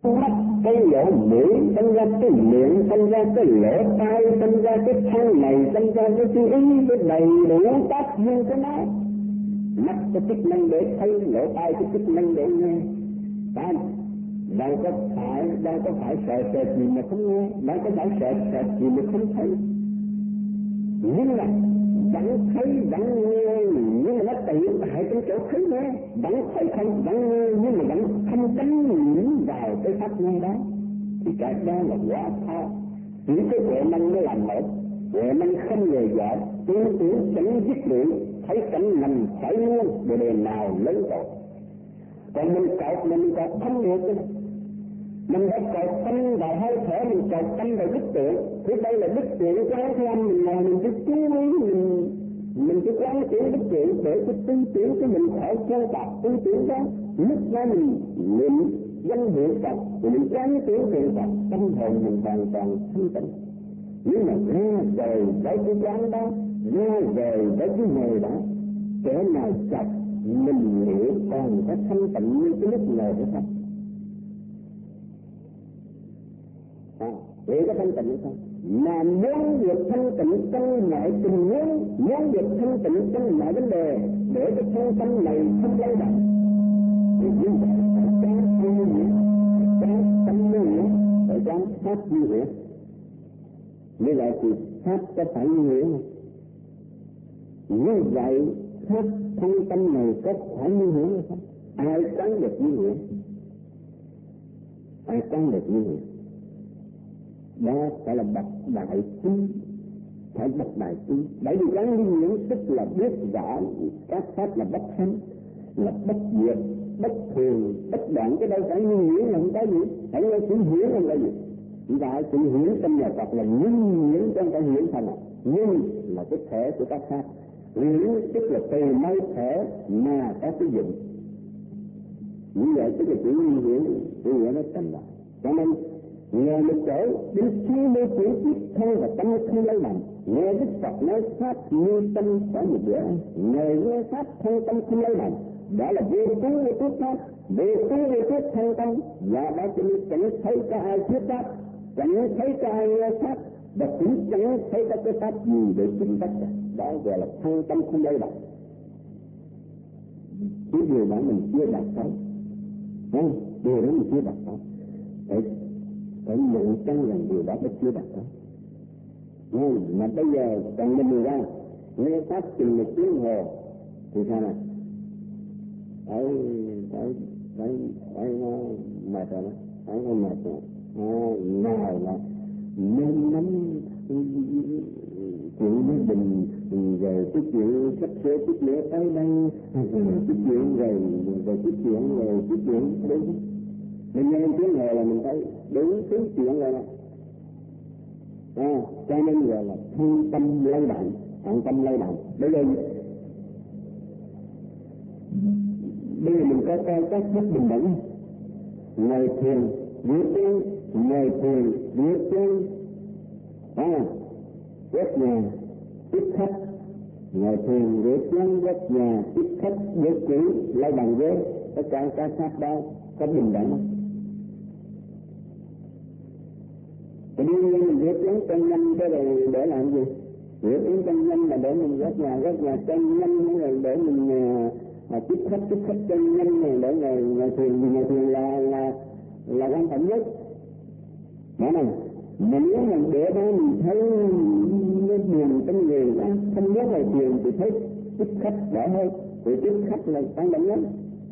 mắt, cái lỗ mũi, sinh ra cái miệng, sinh ra cái lỗ tai, sinh ra cái thân này, sinh ra cái suy ý, cái đầy đủ tác duyên của nó. Mắt có chức năng để thấy, lỗ tai có chức năng để nghe. Đâu có phải sợ gì mà không nghe, đâu có phải sợ gì mà không thấy. Nhưng mà vẫn thấy, vẫn nghe, nhưng mà nó tiện hại trong chỗ thấy nghe, vẫn thấy không, vẫn nghe, nhưng mà vẫn không cánh nhiễm vào cái pháp nghe đó. Thì cả đó là quá khó. Chỉ cái huệ năng mới làm một, huệ năng không lời dạy, tư tưởng chẳng dứt lượng, thấy cảnh nằm phải luôn, đề nào lớn rồi. Còn mình cột không được. Mình đã cột tâm vào hơi thở, mình cột tâm vào đức tượng. Thì đây là đức tượng quán thế âm, mình ngồi mình cứ chú ý, mình cứ quán tưởng đức tượng để cái tư tưởng của mình khỏi chân tạc tư tưởng đó. Lúc đó mình niệm danh hiệu Phật, mình quán tưởng tượng Phật, tâm hồn mình hoàn toàn thanh tịnh. Nhưng mà ra về với cái quán đó, ra về với cái nghề đó, kẻ nào chặt mình hiểu còn có thanh tịnh như cái lúc ngồi của Phật. Vậy có thanh tịnh hay không? Mà muốn được thanh tịnh trong mọi tình huống, muốn được thanh tịnh trong mọi vấn đề, để cái thân tâm này không lay động. Thì như vậy phải quán như vậy, phải quán tâm như vậy, phải quán pháp như vậy. Như vậy thì pháp có phải như vậy không? Như vậy pháp thân tâm này có phải như vậy hay không? Ai quán được như vậy? Ai quán được như vậy? Đó phải là bậc đại trí, phải bậc đại trí. Bởi vì quán liên nhiễm tức là biết rõ các pháp là bất thắng, là bất diệt, bất thường, bất đoạn. Cái đâu phải như nhiễm là không có gì, phải nghe chữ hiển là gì. Và chữ hiển trong nhà Phật là nhân nhiễm trong cái hiển thành, nhưng là cái thể của các pháp. Hiển tức là từ nơi thể mà có cái dụng. Như vậy tức là chữ hiển, chữ hiển nó thành lại. Cho nên nghe một chỗ đến suy mê chuyển tiếp thôi và tâm không lấy bằng. Nghe Đức Phật nói pháp như tâm khỏi một bữa, nghe pháp thân tâm không lấy bằng. Đó là vô cứu vô thuyết pháp, vô cứu vô thuyết thân tâm. Và đó cho nên chẳng thấy có ai thuyết pháp, chẳng thấy có ai nghe pháp, và cũng chẳng thấy có cái pháp gì để chứng đắc. Đó gọi là thân tâm không lấy bằng. Cái điều đó mình chưa đạt tới, không? Điều đó mình chưa đạt tới. Phải nhận chân rằng điều đó mới chưa đạt tới. Mà bây giờ còn mình ra nghe pháp chừng 1 tiếng hồ thì sao này? Phải mệt rồi đó, phải mệt rồi. Nào là nên nắm chuyện với mình, rồi cái chuyện sắp xếp chút nữa tới đây, cái chuyện rồi cái chuyện đúng. Mình nghe tiếng hồ là mình thấy đúng thứ chuyện rồi đó. Cho nên gọi là thân tâm lay động, thân tâm lay động. Bây giờ mình có các bất bình đẳng. Ngồi thiền, viết tiếng, ngồi thiền, viết tiếng. Quét nhà, tiếp khách. Ngồi thiền, viết tiếng, quét nhà, tiếp khách, viết chữ, lay bằng với tất cả các pháp đó có bình đẳng không? Thì đương nhiên mình viết tiếng chân nhân để làm gì? Viết tiếng chân nhân là để mình quét nhà chân nhân, rồi để mình tiếp khách chân nhân này, để ngồi thiền là quan trọng nhất. Đó này, nếu mình để đó mình thấy cái buồn trong người đó, không nhớ ngồi thiền thì thấy tiếp khách đỡ hơn, thì tiếp khách là quan trọng nhất.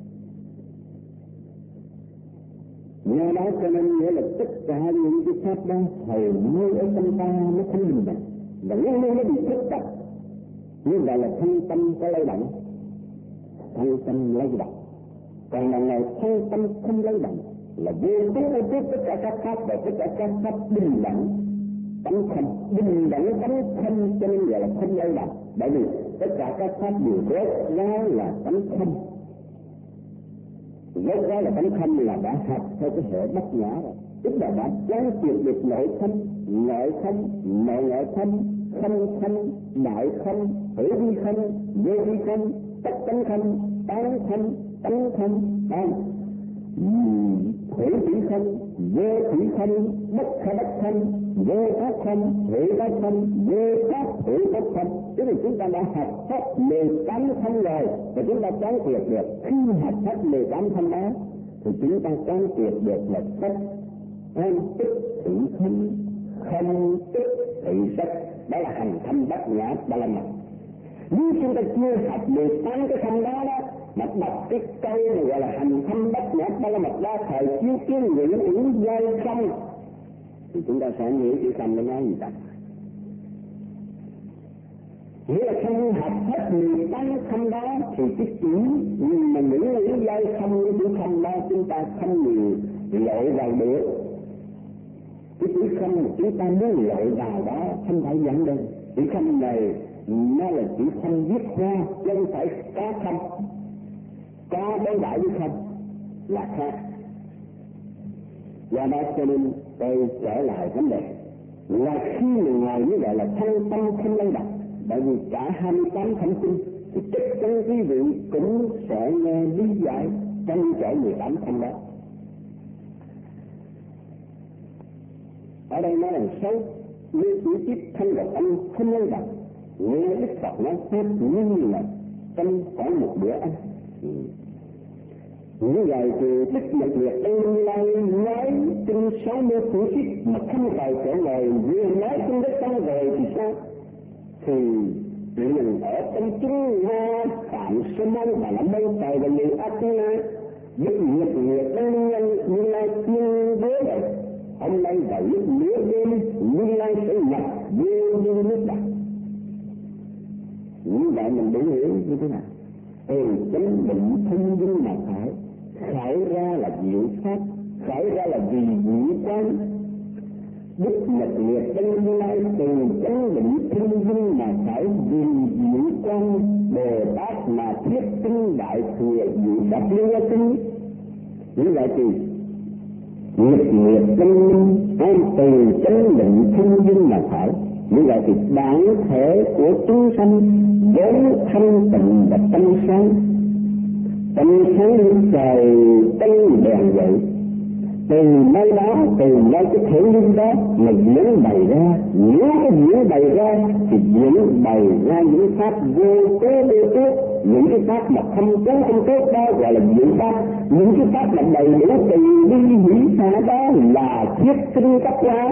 Do đó cho nên nghĩa là tất cả những cái pháp đó hầu như ở trong ta nó không bình đẳng, và nó bị phức tạp. Như vậy là thân tâm có lay động, thân tâm lay động. Còn là ngày thân tâm không lay động là vô tướng vô trước tất cả các pháp, và tất cả các pháp bình đẳng, tánh không bình đẳng tánh không, cho nên gọi là không lay động. Bởi vì tất cả các pháp đều rốt ra là tánh không. Rốt ra là tánh không là đã học theo cái hệ bát nhã rồi, tức là đã quán triệt được nội không, ngoại không, nội không, không không, đại không, hữu vi không, vô vi không, tất tánh không, tán không, tánh không. Thủy thủy không, vô thủy không, bất khả bất không, vô pháp không, thủy pháp không, vô pháp thủy pháp không. Tức là chúng ta đã học hết 18 thanh rồi, và chúng ta quán triệt được. Khi học hết 18 thanh đó, thì chúng ta quán triệt được là sắc an tức thủy không, không tức thủy sắc. Đó là hành thanh bát nhã ba la mật. Nếu chúng ta chưa học 18 cái thanh đó đó, mà đọc cái câu gọi là hành thanh bát nhã ba la mật đó, thời chiếu kiến nguyện ứng giai không, thì chúng ta sẽ nghĩ cái không nó nói gì ta? Nghĩa là không học hết 18 không đó thì cái chữ mà nghĩ là ứng giai không, cái chữ không đó chúng ta không nhiều lội vào được. Cái chữ không mà chúng ta muốn lội vào đó không phải dẫn đến. Chữ không này nó là chữ không viết ra, chứ không phải có không. Có đối đại với không là khác. Do đó cho nên tôi trở lại vấn đề là khi mình ngồi như vậy là thân tâm không lay động. Bởi vì cả 28 thánh kinh thì chắc chắn quý vị cũng sẽ nghe lý giải trong chỗ 18 thanh đó. Ở đây nói rằng xấu, nếu chỉ tiếp thanh và tâm không lay động, nghe Đức Phật nói pháp như là trong khoảng một bữa ăn. Như vậy thì Đức Nhật Nguyệt Ân Lai nói trên 60 cuốn sách mà không phải trở ngồi, vừa nói trên đất xong rồi thì sao? Thì liền ở trong chúng Nga Phạm Sư Môn và là mây trời và người Athena, Đức Nhật Nguyệt Ân Lai tuyên bố vậy. Hôm nay vào lúc nửa đêm, Như Lai sẽ nhập vô như nước đặc. Như vậy mình để hiểu như thế nào? Từ chánh định thông dinh mà phải, khởi ra là diệu pháp, khởi ra là vì diệu quán. Đức Nhật Nguyệt Ân Lai từ chánh định thông dinh mà phải, vì diệu quán Bồ Tát mà thuyết tinh đại thừa diệu pháp liên quan tinh. Như vậy thì Nhật Nguyệt Ân Lai từ chánh định thông dinh mà phải. Như vậy thì bản thể của chúng sanh vốn thanh tịnh và tâm sáng. Tâm sáng như trời tinh đèn vậy. Từ nơi đó, từ nơi cái thể linh đó mà diễn bày ra. Nếu cái diễn bày ra thì diễn bày ra những pháp vô tế vô tốt. Những cái pháp mà không tốt đó gọi là diệu pháp. Những cái pháp mà đầy đủ từ bi hỷ xả đó là thuyết tinh cấp hóa.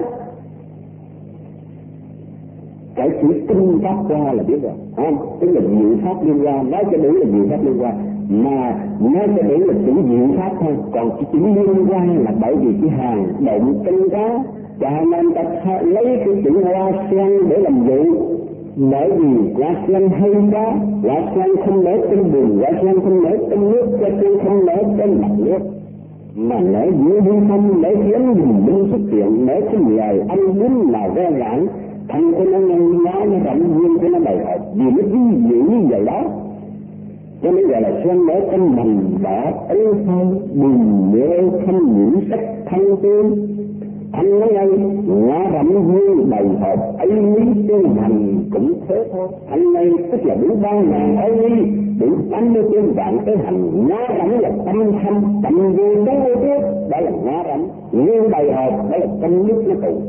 Cái chữ tinh pháp qua là biết rồi, không? Tức là diệu pháp liên quan, nói cho đúng là diệu pháp liên quan, mà nói cho đúng là chữ diệu pháp thôi. Còn cái chữ liên quan là bởi vì cái hàng động tinh đó, cho nên ta lấy cái chữ hoa sen để làm dụ. Bởi vì hoa sen hay quá, hoa sen không nở trên bùn, hoa sen không nở trên nước, hoa sen không nở trên mặt nước, mà nở giữa hư không, nở khiến mình minh xuất hiện, nở cái lời anh muốn là ra rãng. Thân của nó ngăn nó rộng nhiên của nó đầy hợp, vì nó ví dụ như vậy đó. Cho nên gọi là xem nở trong mình đã ấy thôi, bùn nhớ không nhiễm sắc thân tương. Thân nó ngay, nó rộng nhiên đầy hợp, ấy lý tu hành cũng thế thôi. Thân này tức là đủ 3.000 ấy lý, đủ 84 vạn cái hành. Nó rộng là tâm thanh, tâm vô tế vô tốt, đó là nó rộng. Nhưng đầy hợp, đó là tâm nước nó tụ.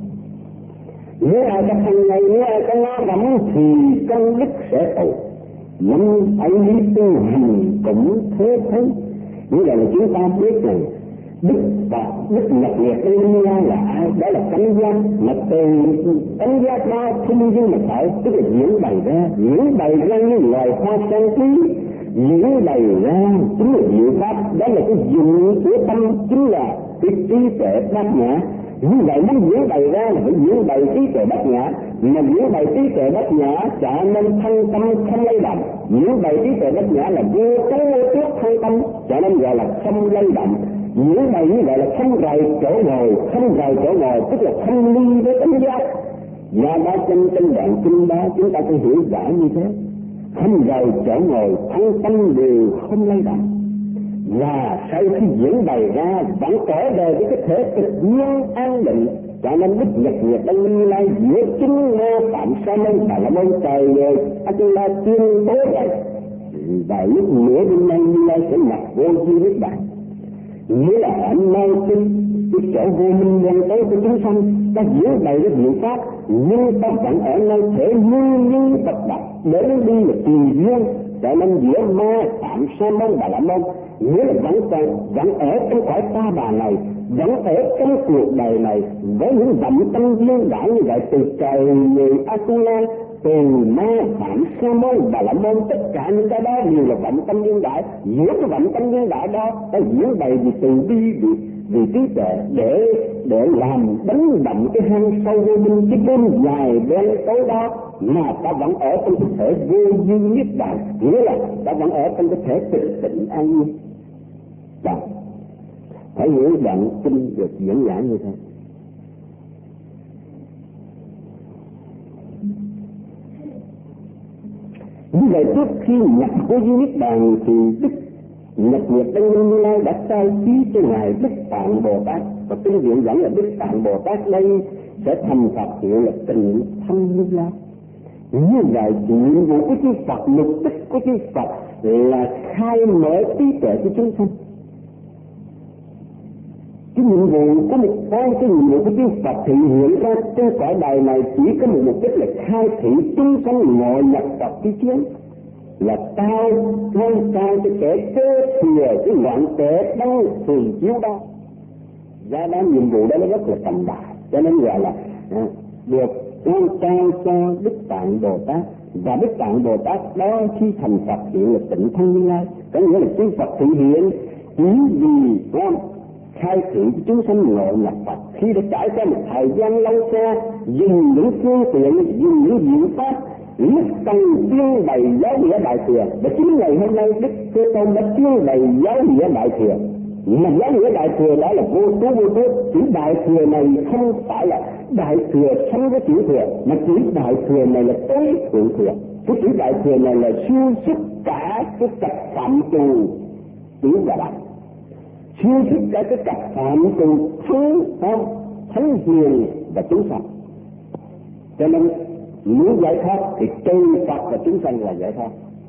Nếu ai có thân này, nếu ai có nó rộng thì công đức sẽ tụ. Nhưng ấy lý tu hành cũng thế thôi. Như vậy là chúng ta biết rằng Đức Phật, Đức Nhật Nguyệt Ân Lai là ai? Đó là tánh giác, mà từ tánh giác đó thông dinh mà phải, tức là diễn bày ra như loài hoa sen quý, diễn bày ra chính là diệu pháp. Đó là cái dụng của tâm, chính là cái trí tuệ bát nhã. Như vậy muốn diễn bày ra là phải diễn bày trí tuệ bát nhã, mà diễn bày trí tuệ bát nhã cho nên thân tâm không lay động. Diễn bày trí tuệ bát nhã là vô tế vô tốt thân tâm, cho nên gọi là không lay động. Diễn bày như vậy là không rời chỗ ngồi, tức là không ly với tánh giác. Do đó trong đoạn kinh đó chúng ta phải hiểu rõ như thế, không rời chỗ ngồi, thân tâm đều không lay động. Và sau khi diễn bày ra vẫn trở về với cái thể tự nhiên an định. Cho nên Đức Nhật Nguyệt Ân Lai giữa chính Nga Phạm Sa Môn và là môn trời người Atula tuyên bố vậy. Và lúc nửa đêm nay Như Lai sẽ nhập vô vi nước bạn. nghĩa là ở nơi cái chỗ vô minh đen tối của chúng sanh, ta diễn bày cái biện pháp, nhưng ta vẫn ở nơi thể như tập đập để nó đi là tùy duyên, cho nên giữa ma Phạm Sa Môn Bà La Môn, nghĩa là vẫn ở trong cõi ta bà này, vẫn ở trong cuộc đời này với những vọng tâm duyên đại như vậy, từ trời người Atula, từ ma Phạm Sa Môn Bà La Môn, tất cả những cái đó đều là vọng tâm duyên đại. Giữa cái vọng tâm duyên đại đó ta diễn bày vì từ bi, vì trí tuệ để làm đánh động cái hang sâu vô minh, cái đêm dài đen tối đó, mà ta vẫn ở trong cái thể vô dư niết bàn, nghĩa là ta vẫn ở trong cái thể tịch tịnh an nhiên. Đó, phải hiểu đoạn kinh được diễn giải như thế. Như vậy trước khi nhập vô dư niết bàn thì Đức Nhật Nguyệt Đăng Minh Như Lai đã sai trí cho ngài Đức Tạng Bồ Tát, và kinh viện dẫn là Đức Tạng Bồ Tát đây sẽ thành Phật hiệu là Tịnh Thanh Như Lai. Như vậy thì nhiệm vụ của chư Phật, mục đích của chư Phật là khai mở trí tuệ của chúng sanh. Cái nhiệm vụ của một cái nhiệm vụ của chư Phật thì hiện ra trên cõi đời này chỉ có một mục đích là khai thị chúng sanh ngộ nhập Phật trí kiến, là cao cho kẻ kế thừa cái ngọn tệ đăng thường chiếu đó. Do đó nhiệm vụ đó nó rất là trọng đại, cho nên gọi là được quan cao cho Đức Tạng Bồ Tát. Và Đức Tạng Bồ Tát đó khi thành Phật hiện là Tịnh Thanh Như Lai, có nghĩa là chư Phật thị hiện chỉ vì khai thị chúng sanh ngộ nhập Phật. Khi đã trải qua một thời gian lâu xa, dùng những phương tiện, dùng những biện pháp lúc cần tuyên bày giáo nghĩa Đại Thừa, và chính ngày hôm nay Đức Thế Tôn đã tuyên bày giáo nghĩa Đại Thừa. Mà giáo nghĩa Đại Thừa đó là vô số, chữ Đại Thừa này không phải là Đại Thừa sánh với chữ Thừa, mà chữ Đại Thừa này là tối thượng thừa. Cái chữ Đại Thừa này là xuyên suốt cả cái cặp phạm trù chữ và Đại, xuyên suốt cả cái cặp phạm trù thánh hiền và chúng sanh. Cho nên muốn giải thoát thì trừ Phật và chúng sanh là giải thoát.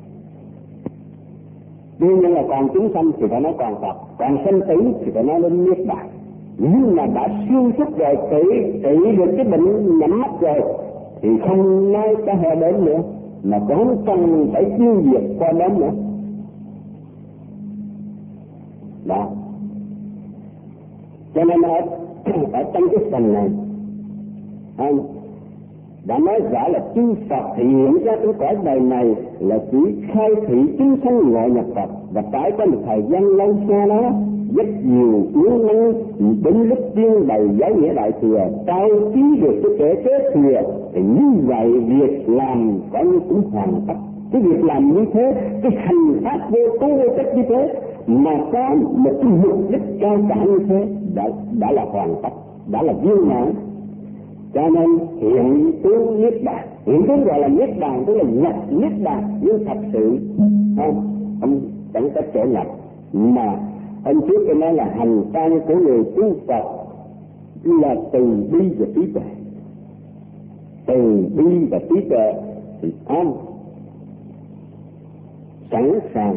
Đương nhiên là còn chúng sanh thì phải nói còn Phật, còn sanh tử thì phải nói đến Niết Bàn. Nhưng mà đã xuyên suốt rồi, trị được cái bệnh nhắm mắt rồi thì không nói cái hệ đến nữa, mà cũng cần phải tiêu diệt qua đến nữa. Đó, cho nên ở trong cái phần này anh đã nói rõ là chư Phật thì hiện ra trong cõi đời này là chỉ khai thị chúng sanh ngộ nhập Phật, và trải qua một thời gian lâu xa đó rất nhiều yếu năng đến lúc tiên bày giáo nghĩa Đại Thừa, trao trí được cái kẻ kế thừa, thì như vậy việc làm phải cũng hoàn tất. Cái việc làm như thế, cái hành pháp vô trách như thế, mà có một cái mục đích cao cả như thế đã là hoàn tất, đã là viên mãn. Cho nên hiện tướng Niết Bàn, hiện tướng gọi là Niết Bàn tức là nhập Niết Bàn, nhưng thật sự ông chẳng có chỗ nhập, mà ông trước tôi nói là hành trang của người tu Phật là từ bi và trí tuệ. Từ bi và trí tuệ thì ông sẵn sàng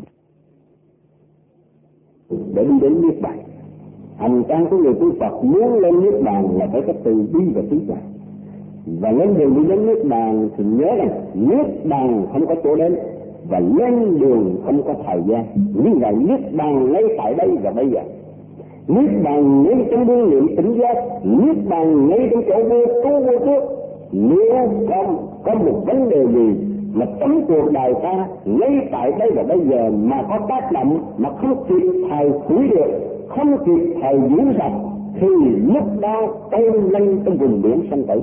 để đi đến Niết Bàn. Hành trang của người tu Phật muốn lên Niết Bàn là phải có từ bi và trí tuệ. Và lên đường đi đến Niết Bàn thì nhớ rằng Niết Bàn không có chỗ đến, và lên đường không có thời gian. Nhưng là Niết Bàn ngay tại đây và bây giờ. Niết Bàn ngay trong đương niệm tỉnh giác, Niết Bàn ngay trong chỗ vô trước. Nếu có một vấn đề gì mà tấm cuộc đời ta ngay tại đây và bây giờ mà có tác động mà không kịp thời hủy được, không kịp thời giữ sạch, thì lúc đó tên lên trong vùng biển sanh tử.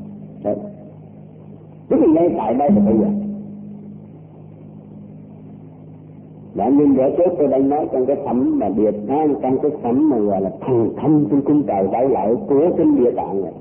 Tức là ngay tại đây và bây giờ. Đã nhưng bữa trước tôi đang nói trong cái phẩm mà Địa Tạng, trong cái phẩm mà gọi là thần thông trên cung trời đại lợi của kinh Địa Tạng này.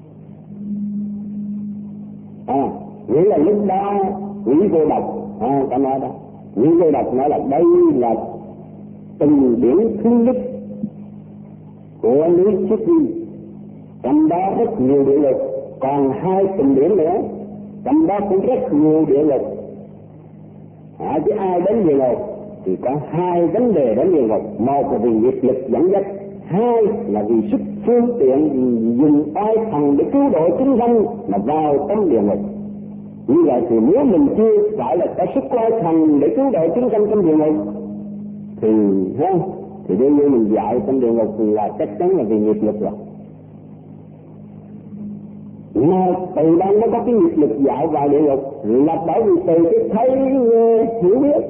Nghĩa là lúc đó Quý Cô Độc, ta nói đó, Quý Cô Độc nói là đây là từng biển thứ nhất của núi Chiết Di, trong đó rất nhiều địa lực, còn 2 từng biển nữa, trong đó cũng rất nhiều địa lực. Chứ ai đến địa lực thì có hai vấn đề đến địa ngục. Một là vì nghiệp lực dẫn dắt, hai là vì sức phương tiện dùng oai thần để cứu độ chúng sanh mà vào trong địa ngục. Như vậy thì nếu mình chưa phải là có sức oai thần để cứu độ chúng sanh trong địa ngục thì đương nhiên mình dạy trong địa ngục là chắc chắn là vì nghiệp lực rồi. Mà từ đó nó có cái nghiệp lực dạo vào địa ngục là bởi vì từ cái thấy hiểu biết.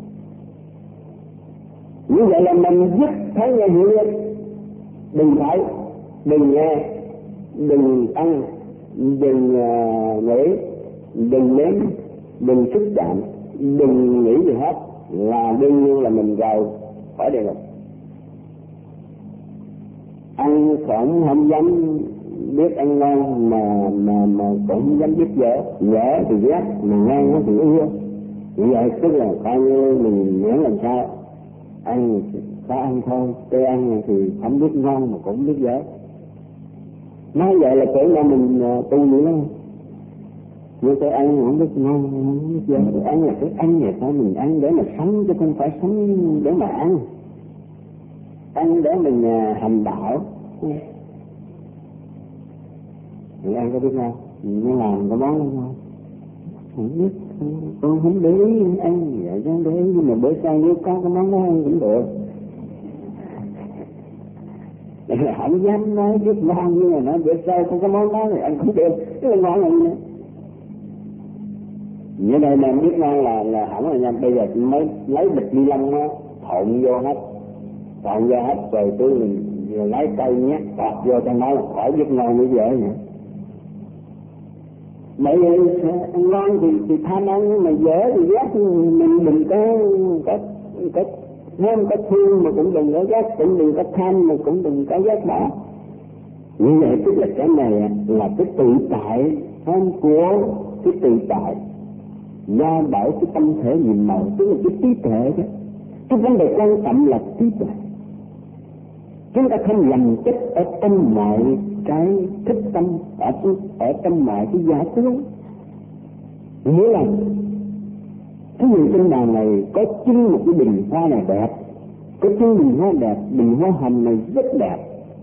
Như vậy là mình dứt thấy nghe hiểu biết. Đừng thấy, đừng nghe, đừng ăn, đừng nghĩ, đừng nếm, đừng xúc chạm, đừng nghĩ gì hết, là đương nhiên là mình vào khỏi địa ngục. Ăn cũng không dám biết ăn ngon mà cũng không dám biết dở thì ghét, mà ngon nó thì ưa. Như vậy tức là coi như mình muốn làm sao ăn có ăn thôi, tôi ăn thì không biết ngon mà cũng không biết dở. Nói vậy là tưởng là mình tu nữa đó. Nhưng tôi ăn không biết ngon, không biết dở. Ăn là cái ăn vậy thôi, mình ăn để mà sống chứ không phải sống để mà ăn. Ăn để mình hành đạo. Mình ăn có biết ngon, nó làm cái món nó ngon. Không biết, tôi không để ý ăn vậy chứ để ý, nhưng mà bữa sau nếu có cái món đó ăn cũng được. Không dám nói biết ngon, nhưng mà nói bữa sau có cái món đó thì ăn cũng được, chứ là ngon hơn nữa. Như đây mà biết ngon là hỏng rồi nha. Bây giờ mới lấy bịch ni lông á, thộn vô hết rồi tôi rồi lấy cây nhát tọt vô trong đó là khỏi biết ngon như vậy nữa. Bởi vì ngon thì tham ăn, nhưng mà dở thì ghét, mình đừng có thương mà cũng đừng có ghét, cũng đừng có tham mà cũng đừng có ghét bỏ. Như vậy tức là cái này là cái tự tại của cái tự tại do bởi cái tâm thể nhìn màu, tức là cái trí tuệ đó. Cái vấn đề quan trọng là trí tuệ. Chúng ta không lầm tích ở trong mọi cái thức tâm, ở trong mọi cái giả tướng. Nghĩa là cái người trên bàn này có chân một cái bình hoa này đẹp, có chân bình hoa đẹp, bình hoa hồng này rất đẹp,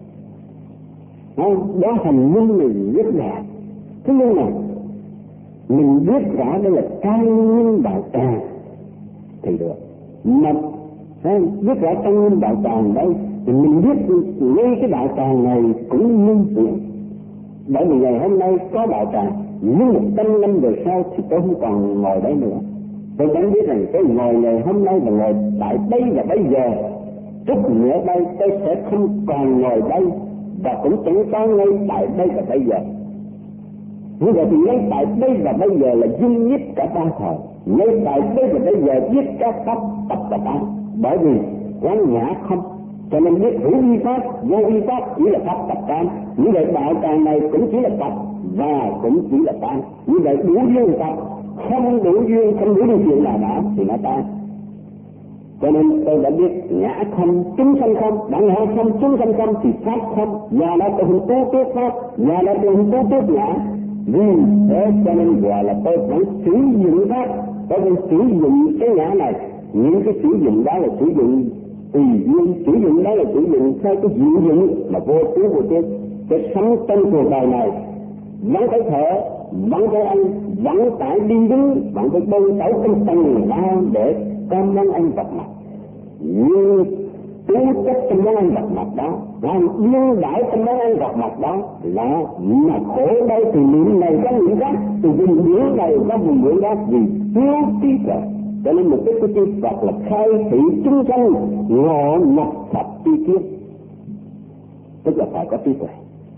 đó hành nhân này rất đẹp. Thế nhưng mà mình biết rõ đây là trang nghiêm đạo tràng thì được. Mà biết rõ trang nghiêm đạo tràng đây thì mình biết ngay cái đạo tràng này cũng như vậy. Bởi vì ngày hôm nay có đạo tràng, nhưng 100 năm về sau thì tôi không còn ngồi đây nữa. Tôi chẳng biết rằng tôi ngồi ngày hôm nay và ngồi tại đây và bây giờ, chút nữa đây tôi sẽ không còn ngồi đây và cũng chẳng có ngay tại đây và bây giờ. Như vậy thì ngay tại đây và bây giờ là duy nhất cả ba thời. Ngay tại đây và bây giờ biết các pháp tập và tán. Bởi vì quán nhã không, cho nên biết hữu vi pháp, vô vi pháp chỉ là pháp tập tán. Như vậy đạo tràng này cũng chỉ là tập và cũng chỉ là tán. Như vậy đủ duyên tập, không đủ duyên, không đủ điều kiện nào đó thì nó tan. Cho nên tôi đã biết nhã không, chúng sanh không, đã ngã không, chúng sanh không thì pháp không. Và đó tôi không cố tiếp pháp, và đó tôi không cố tiếp nhã. Vì thế cho nên gọi là tôi vẫn sử dụng pháp, tôi vẫn sử dụng cái nhã này. Những cái sử dụng đó là sử dụng tùy duyên, sử dụng đó là sử dụng theo cái diệu dụng mà vô tướng vô tiết. Cái sống trong cuộc đời này vẫn phải thở, vẫn phải ăn, vẫn phải đi đứng, vẫn phải bơm tẩu trong tầng lao để có món ăn vật mặt. Nhưng tính chất trong món ăn vật mặt đó, nhưng đãi trong món ăn vật mặt đó là mà khổ đây thì niệm này có niệm khác, từ vùng biển này có vùng biển khác, vì thiếu trí tuệ. Cho nên mục đích của chư Phật là khai thị chúng sanh ngộ nhập Phật tri kiến, tức là phải có trí tuệ.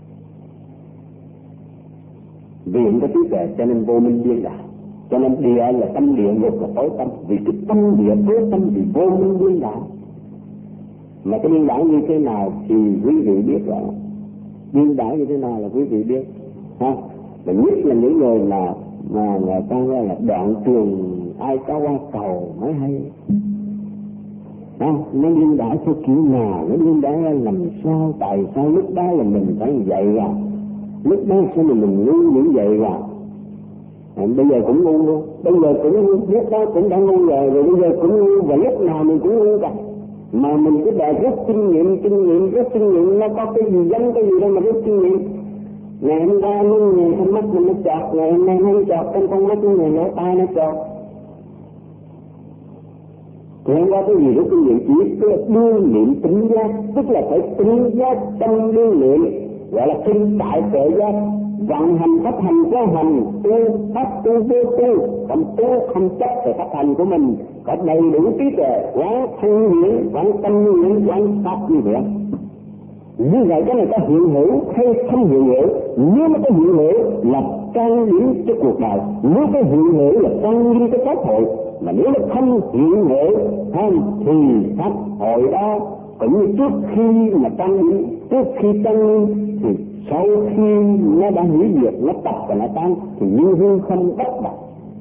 Vì không có trí tuệ cho nên vô minh điên đảo. Cho nên địa là tâm địa ngục là tối tâm, vì cái tâm địa tối tâm thì vô minh điên đảo. Mà cái điên đảo như thế nào thì quý vị biết rõ. Điên đảo như thế nào là quý vị biết, ha? Mà nhất là những người mà người ta gọi là đoạn trường ai có qua cầu mới hay. Nó điên đảo theo kiểu nào, nó điên đảo làm sao, tại sao lúc đó là mình phải vậy à, lúc đó sao mà mình luôn những vậy à. Bây giờ cũng ngu luôn, bây giờ cũng ngu, lúc đó cũng đã ngu rồi bây giờ cũng ngu, và lúc nào mình cũng ngu cả. Mà mình cứ đòi rút kinh nghiệm, nó có cái gì giống cái gì đâu mà rút kinh nghiệm. Ngày hôm qua nó nhìn con mắt mình nó chọt, ngày hôm nay nó chọt trong con mắt nó nhìn lỗ tai nó chọt. Thì hôm qua cái gì rút kinh nghiệm chỉ tức là đương niệm tỉnh giác, tức là phải tỉnh giác trong đương niệm, gọi là kinh tại tuệ giác. Vận hành pháp hành có hành, tu pháp tu vô tu, còn tu không chấp về pháp hành của mình, có đầy đủ trí tuệ, quán thân nguyện, quán tâm nguyện, quán pháp nguyện. Như vậy cái này có hiện hữu hay không hiện hữu? Nếu nó có hiện hữu là trang điểm cho cuộc đời, nếu có hiện hữu là trang nghiêm cho pháp hội, mà nếu nó không hiện hữu thì pháp hội đó cũng như trước khi mà trang điểm, trước khi trang nghiêm thì sau khi nó đã hủy diệt, nó tập và nó tan thì như hương không bất bạc.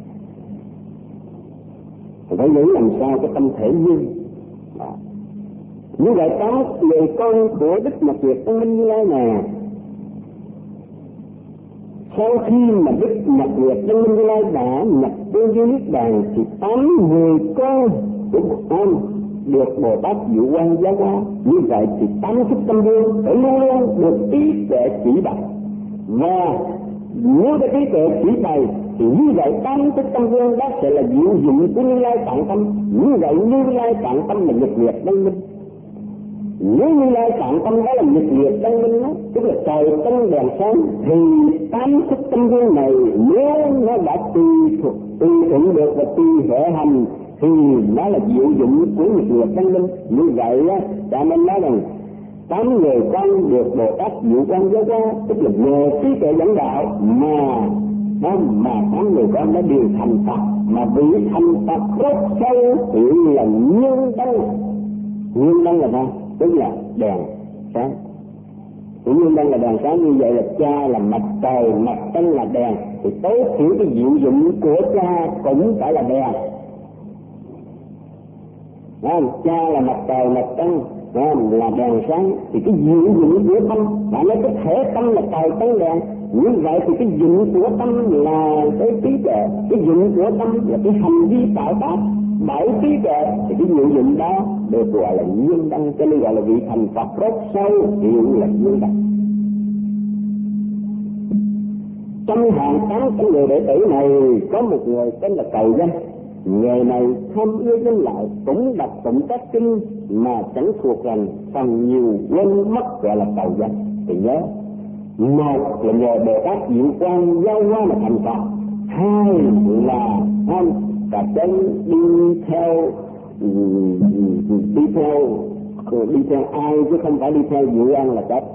Phải giữ làm sao cái tâm thể như như vậy. Có người con của Đức Mật Nguyệt Tăng Minh Như Lai nè, sau khi mà Đức Mật Nguyệt Tăng Minh Như Lai đã nhập vô vi niết bàn thì 8 người con của Bồ Tát được Bồ Tát Diệu Quang giáo hóa. Như vậy thì 8 thức tâm vương phải luôn luôn được trí tuệ chỉ bày, và nếu cái trí tuệ chỉ bày thì như vậy 8 thức tâm vương đó sẽ là diệu dụng của Như Lai Tạng Tâm. Như vậy Như Lai Tạng Tâm là nhật nguyệt đăng minh. Nếu Như Lai Tạng Tâm đó là nhật nguyệt đăng minh đó, tức là trời tân đèn sáng, thì 8 thức tâm vương này nếu nó đã tùy thuận được và tùy hệ hành thì nó là diệu dụng của nhật nguyệt đăng minh. Như vậy á, cho nên nói rằng 8 người con được Bồ Tát Diệu Quang giáo hóa, tức là nhờ trí tuệ dẫn đạo mà 8 người con đã đều thành Phật, mà vị thành Phật rất sâu hiểu là nhân đăng. Nhân đăng là sao? Tức là đèn sáng. Thì nhân đăng là đèn sáng, như vậy là cha là mặt trời, mặt trăng là đèn, thì tối thiểu cái diệu dụng của cha cũng phải là đèn. Cha là mặt trời, mặt trăng là đèn sáng, thì cái diệu dụng của tâm, bạn nói cái thể tâm là trời trăng đèn, như vậy thì cái dụng của tâm là cái trí tuệ, cái dụng của tâm là cái hành vi tạo tác, bởi trí tuệ thì cái diệu dụng đó được gọi là nhân đăng, cho nên gọi là vị thành Phật rất sâu hiệu là nhân đăng. Trong hàng 800 người đệ tử này có một người tên là Cầu Danh. Người này tham yêu danh lợi, cũng đọc tụng các kinh mà chẳng thuộc rằng, phần nhiều quên mất gọi là Cầu Danh. Thì nhớ, một là nhờ Bồ Tát Diệu Quang giáo hóa mà thành Phật, hai là cả chân đi theo ai chứ không phải đi theo Diệu Quang là chết.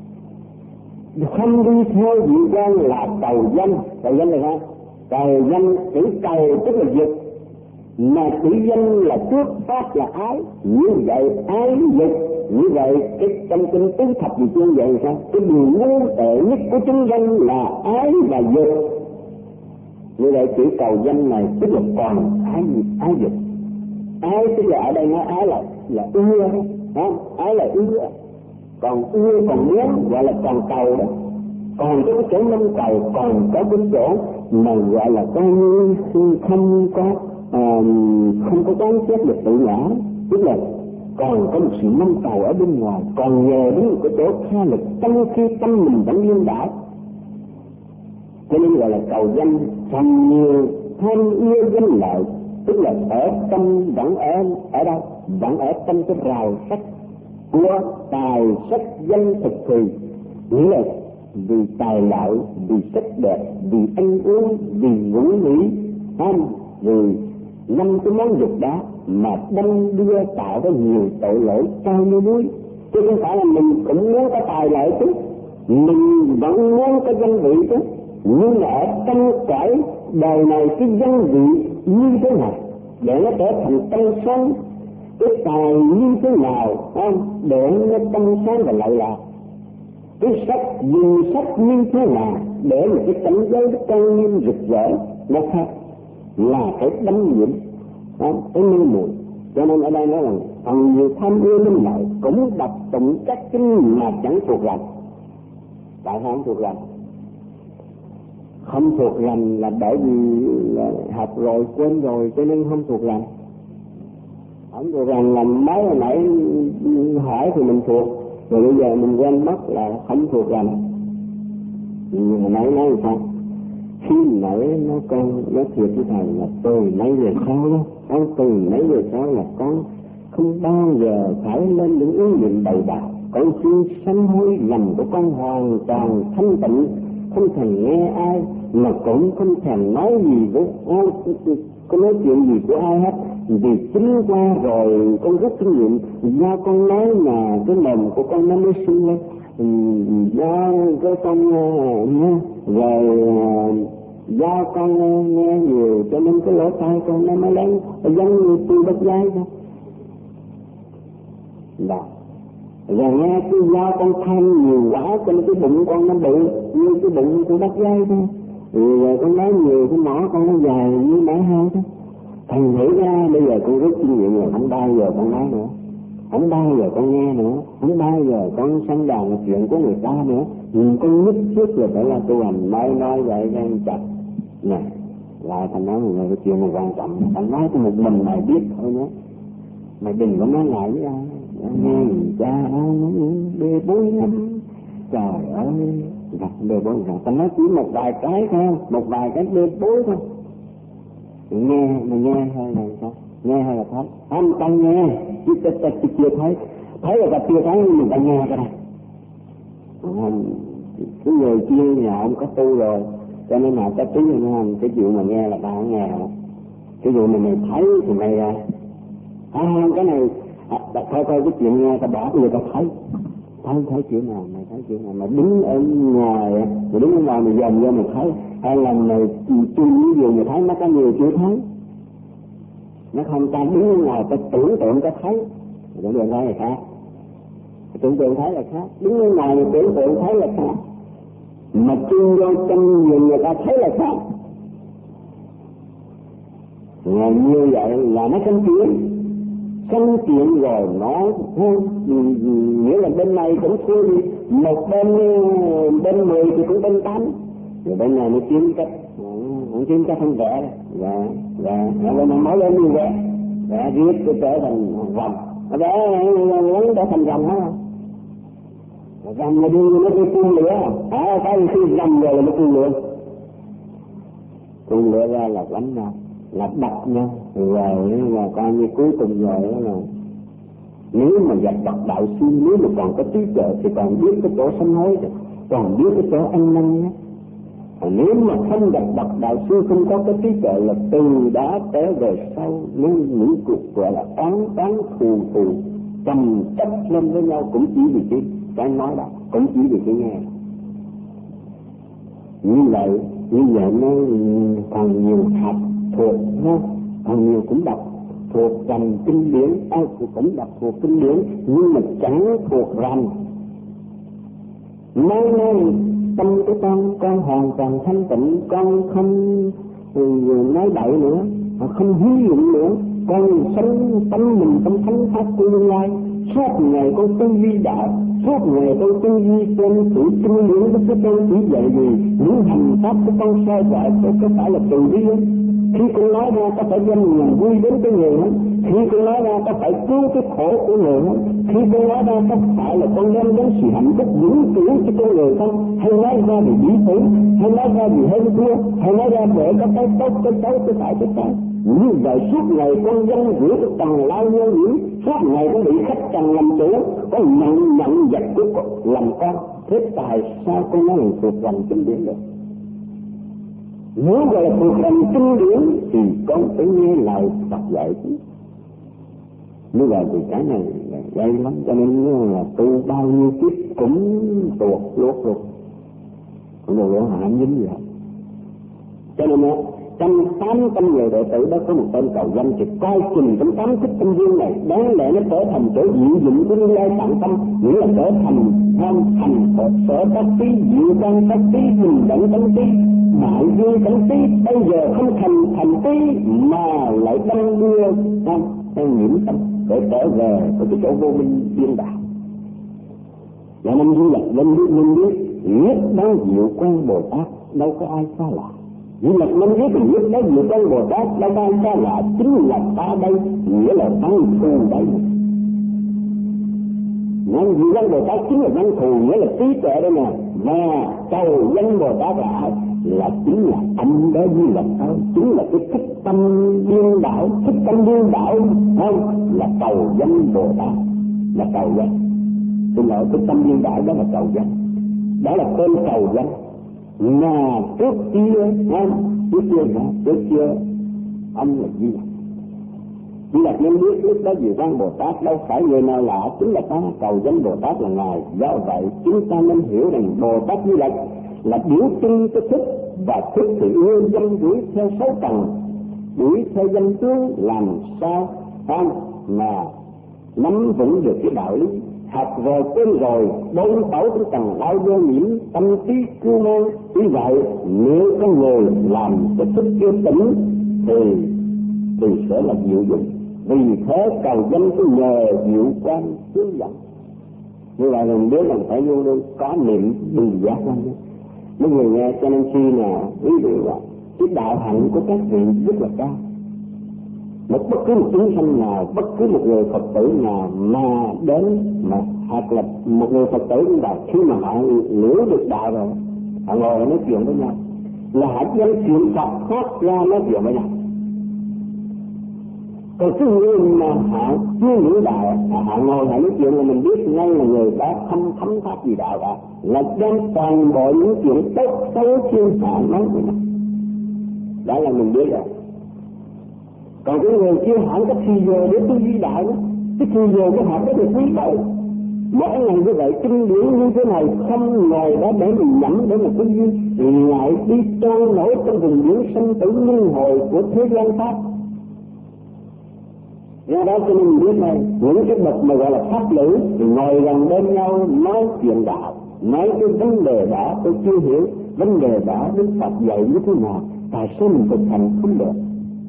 Không đi theo Diệu Quang là cầu danh. Cầu danh là sao? Cầu danh, chữ cầu tức là dục, mà chữ danh là trước pháp là ái. Như vậy ái dục, như vậy cái trong kinh tứ thập gì chương vậy sao? Cái điều ngu tệ nhất của chúng danh là ái và dục. Như vậy chữ cầu danh này tức là còn ái dục. Ái tức là ở đây nói ái là ưa, ái là ưa, còn ưa còn muốn gọi là còn cầu đó. Còn cái chỗ nông cầu, còn có cái chỗ mà gọi là coi như không có quán xét được tự ngã, tức là còn có một sự nông cầu ở bên ngoài, còn nhờ đến một cái chỗ tha lực trong khi tâm mình vẫn điên đảo, cho nên gọi là cầu danh. Phần nhiều tham yêu danh lợi, tức là ở tâm vẫn ở đâu? Vẫn ở trong cái rào sắc của tài sắc danh thực thì, nghĩa là vì tài lợi, vì sắc đẹp, vì ăn uống, vì ngủ nghỉ, vì 5 cái món dục đó mà đâm đưa tạo ra nhiều tội lỗi cao như núi. Chứ không phải là mình cũng muốn có tài lợi chứ, mình vẫn muốn có danh vị chứ, nhưng mà ở trong cõi đời này cái danh vị như thế nào để nó trở thành trong sáng, cái tài như thế nào để nó trong sáng và lợi lạc, cái sắc dùng sắc như thế nào để mà cái cảnh giới nó trang nghiêm rực rỡ, nó khác là cái đắm nhiễm, cái mê muội. Cho nên ở đây nói rằng phần nhiều tham yêu linh lợi, cũng đọc tụng các kinh mà chẳng thuộc lòng. Tại sao không thuộc lòng? Không thuộc lòng là bởi vì là học rồi quên rồi cho nên không thuộc lòng. Không thuộc lòng là mấy hồi nãy hỏi thì mình thuộc, rồi bây giờ mình quên mất là không thuộc lòng. Hồi nãy nói sao? Khi nãy nó con nói thiệt với thầy là từ nãy giờ sau đó, con từ nãy giờ sau là con không bao giờ phải lên những ý niệm bậy bạ. Con xin sám hối lòng của con hoàn toàn thanh tịnh, không thèm nghe ai mà cũng không thèm nói gì với ai, có nói chuyện gì của ai hết, vì chính qua rồi con rất kinh nghiệm. Do con nói mà cái mồm của con nó mới sinh lên, do cái con nghe rồi do con nghe nhiều cho nên cái lỗ tai con nó mới lớn, giống như tôi bất giai thôi. Đó. Rồi nghe cái do con than nhiều quá cho nên cái bụng con nó bự như cái bụng của bác gái thôi. Rồi con nói nhiều cái mỏ con nó dài như mỏ heo thôi. Thành thử ra bây giờ con rút kinh nghiệm rồi, không bao giờ con nói nữa, không bao giờ con nghe nữa, không bao giờ con sanh đàn là chuyện của người ta nữa. Con nhất thiết là phải là tu hành mới nói vậy cho anh chặt nè. Lại thành nói người cái chuyện này quan trọng, thành nói cho một mình mày biết thôi nhé, mày đừng có nói lại với ai. Nghe cha nó bê bối lắm, trời ơi, bê bối lắm. Ta nói chỉ một vài cái thôi, một vài cái bê bối thôi. Nghe mà nghe hay là sao? Nghe hay là thấy? Không ta nghe, chứ ta chưa thấy. Thấy là ta chưa thấy nhưng mình ta nghe cái này. Cái người kia nhà ông có tu rồi, cho nên là cái trí không, cái chuyện mà nghe là ta không nghe đâu. Cái vụ mà mày thấy thì mày cái này thôi cái chuyện nghe ta bỏ người ta thấy chuyện nào, mày thấy chuyện nào, mày đứng ở ngoài, mày đứng ở ngoài mày dòm vô mày thấy, hay là mày chuyên lý gì mày thấy, nó có nhiều chưa thấy, nó không ta đứng ở ngoài ta tưởng tượng ta thấy, tưởng tượng thấy là khác, tưởng tượng thấy là khác, đứng ở ngoài mày tưởng tượng thấy là khác, mà chuyên vô trong người ta thấy là khác. Như vậy là nó không sanh chuyện rồi nó nghĩa là bên này cũng thua đi, một bên 10 thì cũng bên 8, rồi bên này nó kiếm cách không vẽ và bên này mới lên như vẽ riết cái trở thành vòng, vẽ lớn trở thành vòng đó, vòng là đưa nó đi phun lửa, cái khi vòng rồi là nó phun lửa ra là đánh nhau, là đập nhau, rồi là coi như cuối cùng rồi đó là nếu mà gặp bậc đạo sư, nếu mà còn có trí tuệ thì còn biết cái chỗ sám hối, còn biết cái chỗ ăn năn nhé. Nếu mà không gặp bậc đạo sư, không có cái trí tuệ là từ đó tới về sau nếu những cuộc gọi là oán thù chồng chất lên với nhau cũng chỉ vì cái nói đó, cũng chỉ vì cái nghe. Như vậy nó còn nhiều học thuộc ha, còn nhiều cũng đọc thuộc rành kinh điển, cũng đọc thuộc kinh điển nhưng mà chẳng thuộc rành. Nói tâm của con hoàn toàn thanh tịnh, con không nói bậy nữa, không hí dụng nữa, con sống tâm mình trong thánh pháp tương lai, suốt ngày con tư duy đạo, suốt ngày con tư duy trên sự kinh điển với cái tên chỉ dạy gì, những hành pháp của con sai trái có phải là từ bi không? Khi con nói ra có phải đem niềm vui đến cái người không? Khi con nói ra có phải cứu cái khổ của người không? Khi con nói ra có phải là con đem đến sự hạnh phúc vĩnh cửu cho con người không? Hay nói ra vì lý tưởng, hay nói ra vì hơn thua, hay nói ra để có cái tốt, cái xấu, cái phải, cái sai. Như vậy suốt ngày con dân rửa cái tầng lao nhau nhiễm, suốt ngày con bị khách trần làm chủ, con nhận giặc của làm con. Thế tại sao con nói là thuộc lòng kinh điển được? Nếu gọi là thuộc lòng kinh điển thì con phải nghe lời Phật dạy chứ. Như vậy thì cái này là gây lắm, cho nên là tu bao nhiêu kiếp cũng tuột lốt luôn, cũng là hạ dính gì hết. Cho nên trong 800 người đệ tử đó có một tên cầu danh, thì coi chừng trong 8 thức tâm dương này đáng lẽ nó trở thành chỗ diệu dụng của Như Lai Tạng Tâm, nghĩa là trở thành thành sở tác tí, diệu quan tác tí, bình đẳng tánh tí, đại duyên tánh tí. Bây giờ không thành tí mà lại đâm đưa theo nhiễm tâm để trở về với cái chỗ vô minh điên đạo. Và năm du lịch lên biết nhất đó Diệu Quang Bồ Tát đâu có ai xa lạ. Du lịch năm biết nhất đó Diệu Quang Bồ Tát đâu có ai xa lạ, chính là ta đây, nghĩa là văn thù đây. Nhân Diệu Quang Bồ Tát chính là văn thù, nghĩa là trí tuệ đây nè. Và cầu danh Bồ Tát là ai? Là chính là anh đó du lịch thôi, chính là cái thích tâm điên đảo, không? Là cầu danh Bồ Tát, là cầu danh. Tôi nói cái tâm điên đảo đó là cầu danh, đó là tên cầu danh. Mà trước kia ông là Di Lặc. Di Lặc nên biết lúc đó Diệu Quang Bồ Tát đâu phải người nào lạ, chính là ta, cầu danh Bồ Tát là ngài. Do vậy chúng ta nên hiểu rằng Bồ Tát Di Lặc là biểu trưng cái thức, và thức thì ưa dâm đuổi theo sáu tầng, đuổi theo danh tướng làm sao mà nắm vững được cái đạo lý. Học rồi quên rồi, bốn tẩu cũng cần bao vô nhiễm tâm trí cưu mang. Vì vậy nếu có người làm cái thức chưa tỉnh thì sẽ là diệu dụng. Vì thế cầu danh cứ nhờ Diệu Quang hướng dẫn. Như vậy mình biết rằng phải luôn luôn có niệm bình giác lắm. Mấy người nghe cho nên khi nào ví dụ là cái đạo hạnh của các vị rất là cao. Bất cứ một chúng sanh nào, bất cứ một người Phật tử nào mà đến mà hoặc là một người Phật tử cũng vậy, khi mà họ hiểu được đạo rồi, họ ngồi nói chuyện với nhau, là họ đem chuyện Phật phát ra nói chuyện với nhau. Còn cái người mà họ chưa hiểu đạo, họ ngồi họ nói chuyện là mình biết ngay là người đó không thấm tháp gì đạo cả, là đem toàn bộ những chuyện tốt xấu thiên hạ nói với nhau. Đó là mình biết rồi. Còn cái người kia hỏi có thì giờ để tôi ghi đạo đó, cái thì giờ của họ có được quý đâu. Mỗi ngày như vậy kinh điển như thế này không ngồi đó để mình nhẩm để mà cái gì lại đi trôi nổi trong vùng biển sinh tử luân hồi của thế gian pháp. Do đó cho nên mình biết này, những cái bậc mà gọi là pháp lữ thì ngồi gần bên nhau nói chuyện đạo, nói cái vấn đề đó tôi chưa hiểu, vấn đề đó Đức Phật dạy như thế nào, tại sao mình thực hành không được.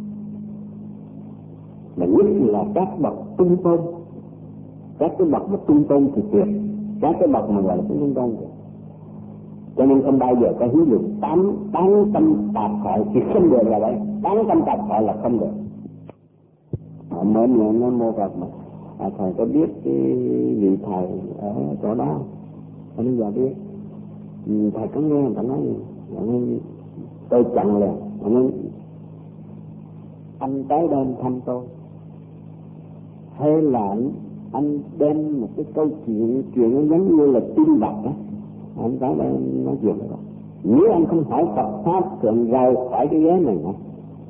Mà nhất là các bậc tung tôn, các cái bậc mà tung tôn thì tuyệt, các cái bậc mà gọi là tung tôn tuyệt. Cho nên không bao giờ có hiếu dụng tán tâm tạp thoại thì không được là vậy, tán tâm tạp thoại là không được. Họ mến nhận Nam Mô Phật mà thầy có biết cái vị thầy ở chỗ đó, thầy bây giờ biết, thầy có nghe người ta nói gì, tôi chặn liền, anh tới đây thăm tôi, hay là anh đem một cái câu chuyện nó giống như là tin đọc đó, anh tới đây nói chuyện đó. Nếu anh không hỏi Phật pháp thì anh rời khỏi cái ghế này nữa.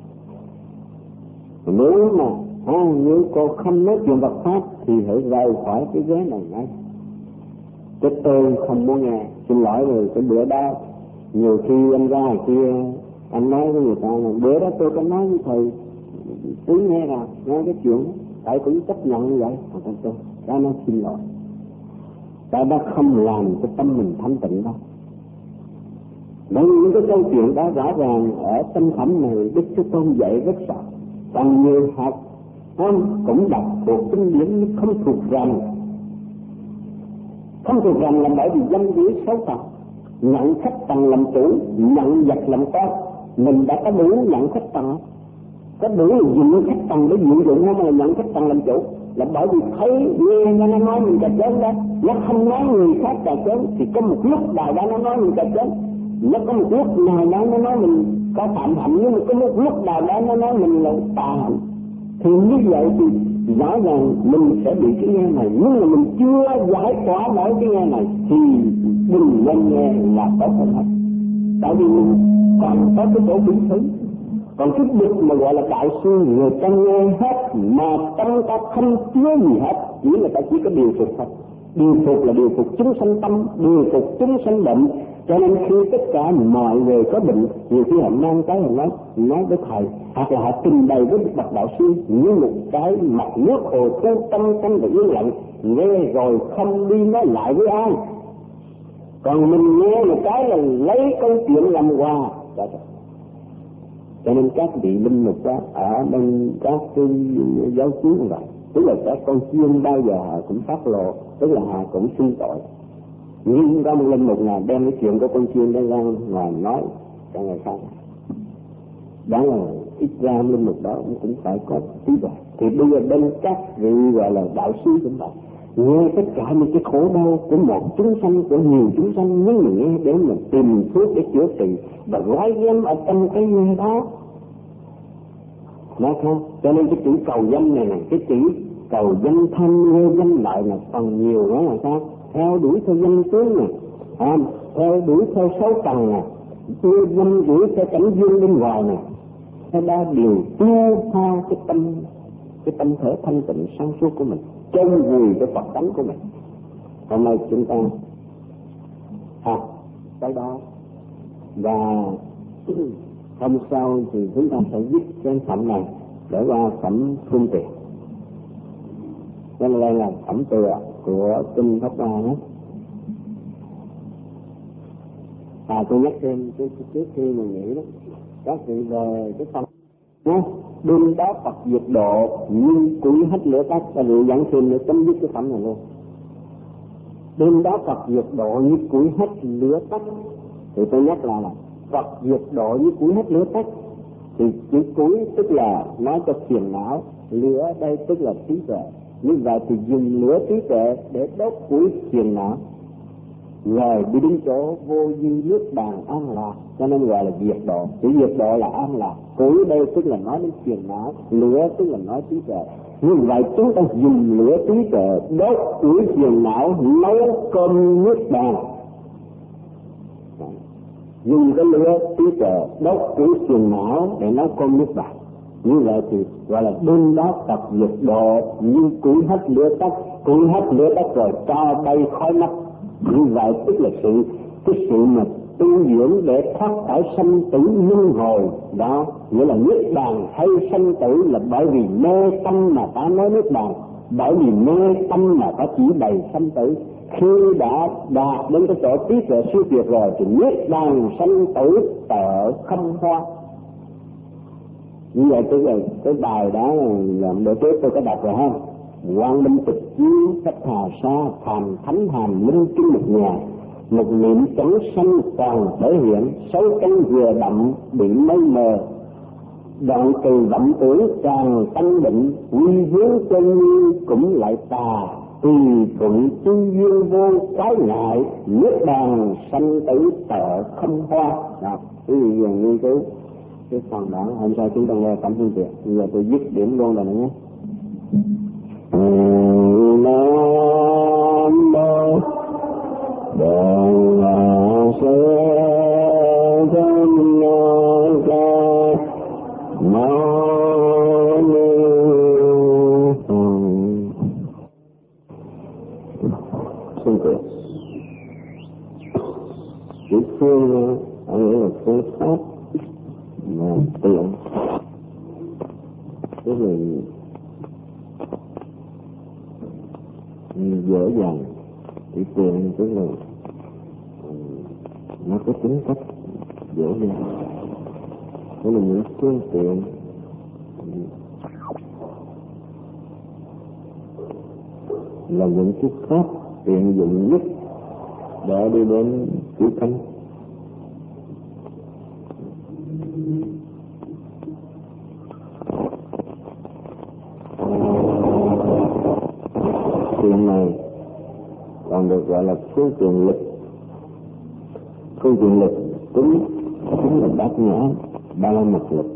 Nếu mà nếu cô không nói chuyện Phật pháp thì hãy rời khỏi cái ghế này ngay. Chứ tôi không muốn nghe. Xin lỗi rồi, cái bữa đó nhiều khi anh ra kia anh nói với người ta là bữa đó tôi có nói với thầy tiếng nghe nào nghe cái chuyện tại cũng chấp nhận như vậy. Tôi đã nói xin lỗi, ta đã không làm cái tâm mình thanh tịnh đâu. Bởi những cái câu chuyện đó rõ ràng ở tâm phẩm này Đức Chúa Tôn dạy rất rõ. Còn người học cũng đọc thuộc kinh điển nhưng không thuộc rằng là bởi vì dâm dưới xấu tầng, nhận khách tầng làm chủ, nhận vật làm con. Mình đã có đủ nhận khách tầng, có đủ là dùng khách tầng để dụ dụng không, là nhận khách tầng làm chủ. Là bởi vì thấy nghe nó nói mình cà chớn đó, nó không nói người khác cà chớn thì có một lúc nào đó nó nói mình cà chớn, nó có một lúc nào đó nó nói mình có phạm hạnh, nhưng mà có một lúc nào đó nó nói mình là tà hạnh. Thì như vậy thì rõ ràng mình sẽ bị cái nghe này, nhưng mà mình chưa giải tỏa nổi cái nghe này thì đừng nên nghe là tốt hơn hết. Tại vì mình còn có cái chỗ vững thứ. Còn cái bực mà gọi là đại sư, người ta nghe hết mà tâm ta không chứa gì hết, chỉ là ta chỉ có điều phục thôi. Điều phục là điều phục chúng sanh tâm, điều phục chúng sanh bệnh. Cho nên khi tất cả mọi người có bệnh, nhiều khi họ mang cái họ nói với thầy, hoặc là họ trình bày với bậc đạo sư như một cái mặt nước hồ sâu tâm và yên lặng, nghe rồi không đi nói lại với ai. Còn mình nghe một cái là lấy câu chuyện làm quà. Cho nên các vị linh mục đó ở bên các cái giáo xứ như vậy, tức là các con chiên bao giờ họ cũng phát lộ, tức là họ cũng xin tội. Nhưng có một linh mục nào đem cái chuyện của con chiên đó ra ngoài nói cho ngày sau. Đó là ít ra linh mục đó cũng phải có trí tuệ. Thì bây giờ bên các vị gọi là đạo sư cũng vậy, nghe tất cả những cái khổ đau của một chúng sanh, của nhiều chúng sanh, nhưng mà nghe để mà tìm thuốc để chữa trị và gói ghém ở trong cái nghe đó. Nói không? Cho nên cái chữ cầu danh này, cái chữ cầu danh tham nghe danh lợi là phần nhiều đó là sao? Theo đuổi theo danh tướng này, theo đuổi theo sáu trần này, theo danh đuổi theo cảnh dương bên ngoài này, theo ba điều tiêu hoa cái tâm thể thanh tịnh sáng suốt của mình, trông vùi cái Phật tánh của mình. Hôm nay chúng ta học cái đó, và hôm sau thì chúng ta sẽ viết cái phẩm này để qua phẩm phương tiện. Nên đây là phẩm tựa của kinh Pháp Hoa đó. Tôi nhắc thêm trước khi mình nghĩ đó, các vị về cái phần đêm đó Phật diệt độ nhưng củi hết lửa tắt. Ta dự giảng thêm để chấm dứt cái phẩm này luôn. Đêm đó Phật diệt độ như củi hết lửa tắt. Thì tôi nhắc là Phật diệt độ như củi hết lửa tắt. Thì chữ củi tức là nói cho phiền não, lửa đây tức là trí tuệ. Như vậy thì dùng lửa trí tuệ để đốt củi phiền não, rồi đi đến chỗ vô dư nước bàn an lạc, cho nên gọi là diệt độ. Chữ diệt độ là an lạc. Củi đây tức là nói đến phiền não, lửa tức là nói trí tuệ. Như vậy chúng ta dùng lửa trí tuệ đốt củi phiền não, nấu cơm nước bàn. Dùng cái lửa trí tuệ đốt củi phiền não để nấu cơm nước bàn. Như vậy thì gọi là đêm đó Phật diệt độ nhưng củi hết lửa tắt. Củi hết lửa tắt rồi cho bay khói mắt. Như vậy tức là cái sự mà tu dưỡng để thoát khỏi sanh tử luân hồi đó, nghĩa là nước bàn hay sanh tử là bởi vì mê tâm mà ta nói nước bàn, bởi vì mê tâm mà ta chỉ bày sanh tử. Khi đã đạt đến cái chỗ trí tuệ siêu tuyệt rồi thì nước bàn sanh tử tợ không hoa. Như vậy tức là cái bài đó là bữa trước tôi có đọc rồi ha. Quang minh tịch chiếu cách hà sa, phàm thánh hàm linh kinh một nhà. Một niệm chẳng sanh toàn thể hiện, sáu căn vừa đậm bị mây mờ. Đoạn từ vọng tưởng càng tăng định, quy hướng chân như cũng lại tà. Tùy thuận tư duyên vô cái ngại, nước bàn sanh tử tợ không hoa. Đó, quý vị nghiên cứu cái phần đó, hôm sau chúng ta nghe cảm phương tiện. Bây giờ tôi dứt điểm luôn rồi nhé. Nam mô Bổn Sư Thích Ca Mâu Ni Phật. Xin tuyệt. Chữ phương ở nghĩa là phương pháp mà tiện. Tức là dễ dàng. Chữ tiện tức là nó có tính cách dễ dàng. Đó là những phương tiện là những cái pháp tiện dụng nhất để đi đến chữ căn. Chuyện này còn được gọi là phương tiện lực. Phương tiện lực chính là bát nhã ba la mật lực.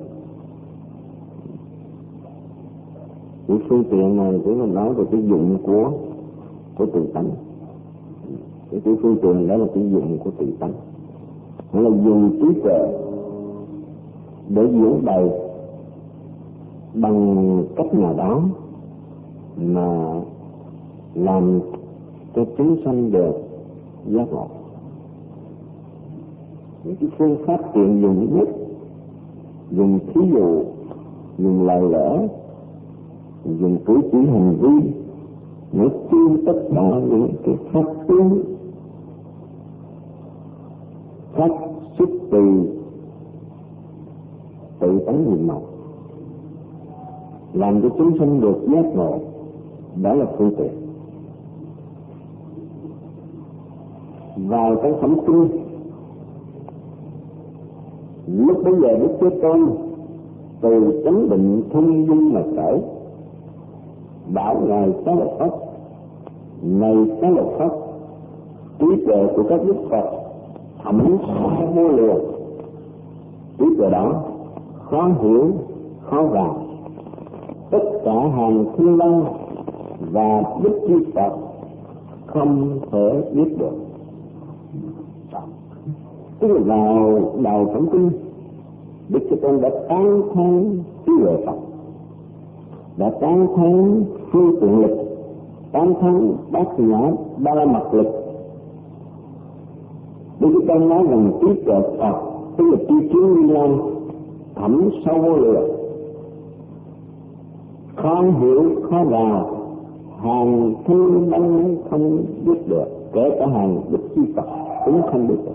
Cái phương tiện này cũng là nói về cái dụng của tự tánh. Cái phương tiện đó là cái dụng của tự tánh. Nghĩa là dùng trí tuệ để diễn bày bằng cách nào đó mà làm cho chúng sanh được giác ngộ. Những cái phương pháp tiện dụng nhất, dùng thí dụ, dùng lời lẽ, dùng cử chỉ hành vi, nói chung tất cả những cái pháp tướng phát xuất từ tự tánh nhìn màu, làm cho chúng sanh được giác ngộ. Đó là phương tiện. vào trong phẩm kinh. Lúc bây giờ Đức Thế Tôn từ chánh định thông dung mà khởi, bảo ngài Xá Lợi Phất: này Xá Lợi Phất, trí tuệ của các đức Phật thẳm sâu vô lượng, trí tuệ đó khó hiểu khó vào, tất cả hàng thiên văn và đức chi Phật không thể biết được. Tức là vào đầu phẩm kinh, Đức Thế Tôn đã tán thán trí huệ Phật, đã tán thán phương tiện lực, tán thán bát nhã ba mặt lực. Đức Thế Tôn nói rằng trí tuệ Phật tức là tri kiến Như Lai thẳm sâu vô lượng, khó hiểu khó vào, hàng thiên văn không biết được, kể cả hàng đức chi Phật cũng không biết được.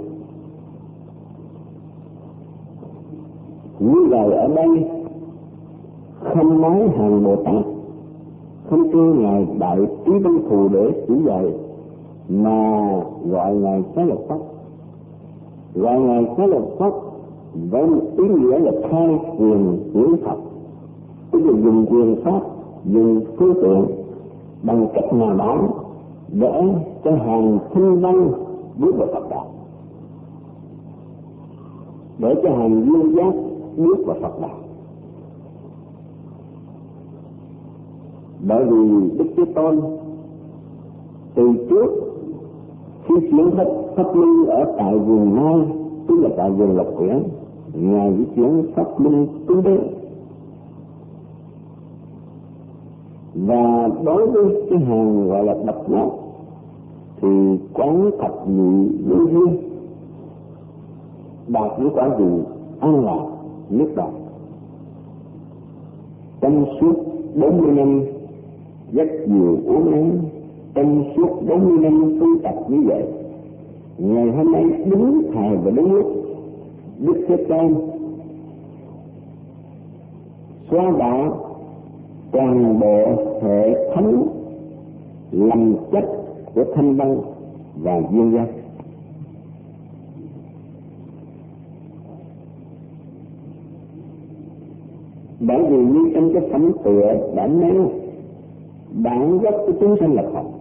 Như vậy ở đây không nói hàng Bồ Tát, không kêu ngài Đại Trí Văn Thù để chỉ dạy, mà gọi ngài Xá Lợi Phất. Gọi ngài Xá Lợi Phất với một ý nghĩa là khai quyền hiển Phật, tức là dùng quyền pháp, dùng phương tiện bằng cách nào đó để cho hàng thiên văn biết vào Phật đạo, để cho hàng duyên giác biết vào Phật đạo. Bởi vì Đức Thế Tôn từ trước khi chuyển pháp luân ở tại vườn Mai, tức là tại vườn Lộc Uyển, ngài di chuyển pháp luân tứ đế. Và đối với cái hàng gọi là độc giác thì quán thập nhị lưu duyên, đạt những quả gì an lạc niết bàn. Trong suốt 40 năm rất nhiều uống nắng, trong suốt 40 năm tu tập như vậy, ngày hôm nay đúng thời và đúng lúc, Đức Thế Tôn xóa bỏ toàn bộ hệ thống lầm chất của thanh văn và duyên giác. Bởi vì như trong cái phẩm tựa đã nêu, bản gốc của chúng sanh là Phật,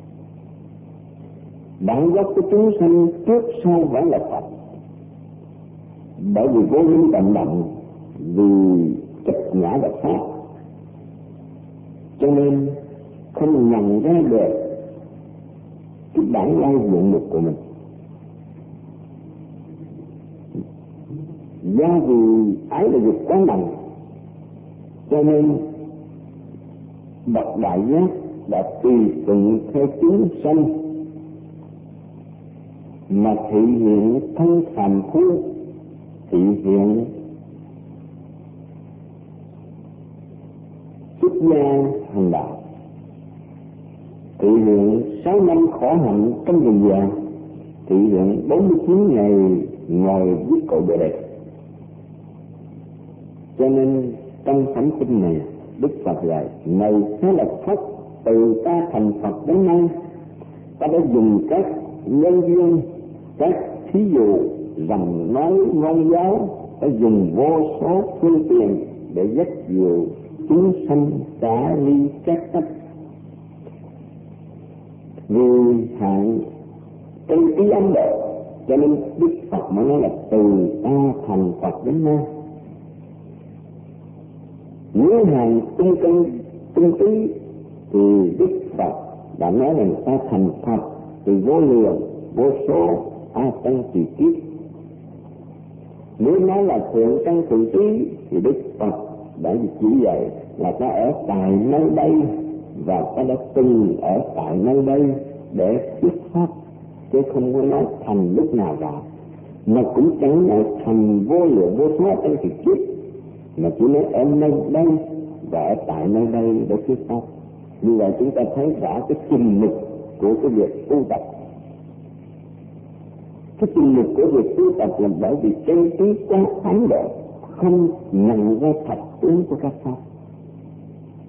bản gốc của chúng sanh trước sau vẫn là Phật. Bởi vì vô minh động động, vì trật ngã và pháp, cho nên không nhận ra được cái bản lai diện mục của mình. Do vì ái là dục quá nặng, cho nên bậc đại giác đã tùy thuận theo chúng sanh mà thị hiện thân phàm phu, thị hiện xuất gia hành đạo, thị hiện 6 năm khổ hạnh trong rừng vàng, thị hiện 49 ngày ngồi viết cội bề đẹp. Cho nên trong phẩm kinh này, Đức Phật dạy: này Xá Lợi Phất, từ ta thành Phật đến nay, ta đã dùng các nhân duyên, các thí dụ, rằng nói ngôn giáo, ta dùng vô số phương tiện để dắt dìu chúng sanh xả ly các cách. Vì hạn trên ý ấn độ, cho nên Đức Phật mới nói là từ ta thành Phật đến nay. Nếu hàng tung cân tung tí thì Đức Phật đã nói là ta thành Phật từ vô lượng vô số a tăng kỳ kiếp. Nếu nói là thượng căn thượng trí thì Đức Phật đã chỉ dạy là ta ở tại nơi đây và ta đã từng ở tại nơi đây để thuyết pháp, chứ không có nói thành lúc nào cả, mà cũng chẳng nói thành vô lượng vô số a tăng kỳ kiếp, mà chỉ nói ở nơi đây và ở tại nơi đây để thuyết pháp. Như vậy chúng ta thấy rõ cái chừng mực của cái việc tu tập. Cái chừng mực của việc tu tập là bởi vì chân trí quá ấn độ, không nhận ra thật tướng của các pháp,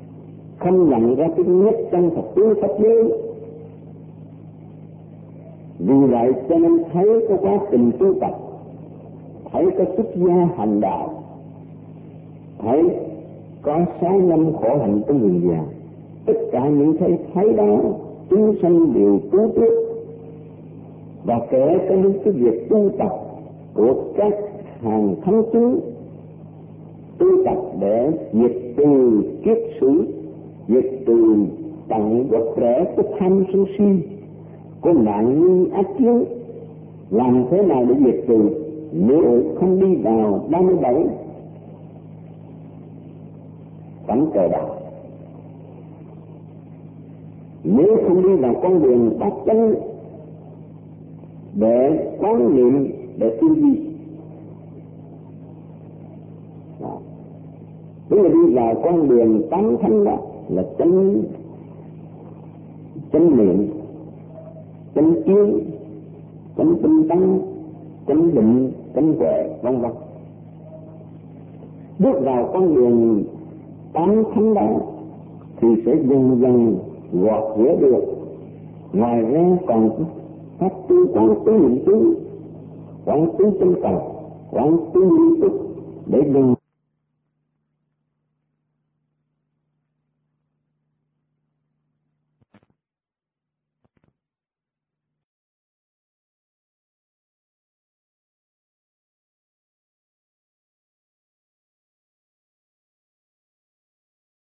không nhận ra cái nhất chân thật tướng pháp lý, Vì vậy cho nên thấy có quá trình tu tập, thấy có xuất gia hành đạo, thấy có 6 năm khổ hạnh của người già. Tất cả những thấy đó chúng sanh đều cứu tiếp, và kể cả những cái việc tu tập của các hàng thánh chúng tu tập để diệt trừ kiết sử, diệt trừ tận gốc rễ của tham sân si, của nạn nhân ác kiến. Làm thế nào để diệt trừ? Nếu không đi vào 37 tánh cờ đạo, nếu không đi vào con đường bát chánh để quán niệm, để tư duy, nếu là đi vào con đường tám thánh đó là chánh niệm, chánh kiến, chánh tinh tấn, chánh định, chánh huệ, vân vân. Bước vào con đường tám thánh đó thì sẽ dần dần gọt rửa được. Ngoài ra còn các tư quán tứ niệm xứ, quán tứ tinh cần, quán tứ niệm xứ để dần